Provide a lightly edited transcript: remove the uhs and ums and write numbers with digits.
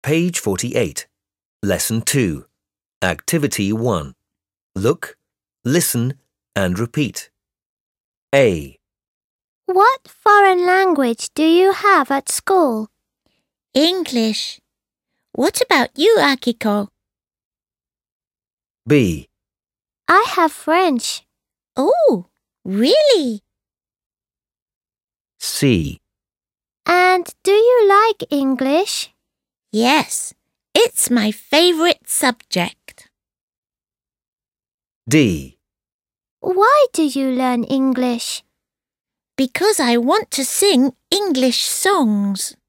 Page 48. Lesson 2. Activity 1. Look, listen and repeat. A. What foreign language do you have at school? English. What about you, Akiko? B. I have French. Oh, really? And C. do you like English? Yes, it's my favorite subject. D. Why do you learn English? Because I want to sing English songs.